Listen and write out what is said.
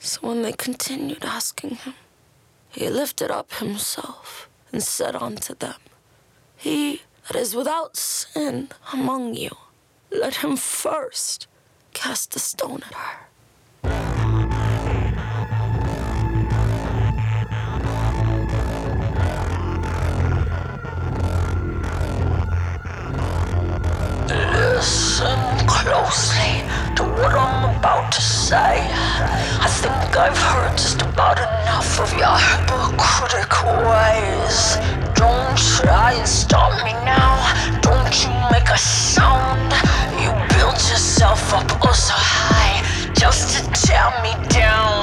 So when they continued asking him, he lifted up himself and said unto them, He that is without sin among you, let him first cast a stone at her. Listen closely to what I'm about to say. I think I've heard just about enough of your hypocritical ways. Don't try and stop me now. Don't you make a sound. You built yourself up oh so high just to tear me down.